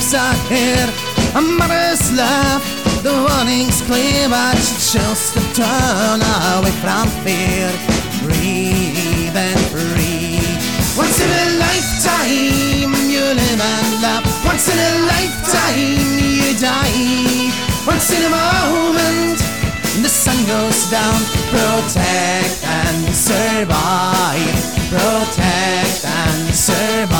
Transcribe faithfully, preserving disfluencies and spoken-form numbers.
babies are here. A mother's love, the warning's clear, but she chose to turn away from fear. Breathe and free. Once in a lifetime you live and love. Once in a lifetime you die. Once in a moment the sun goes down. Protect and survive. Protect and survive.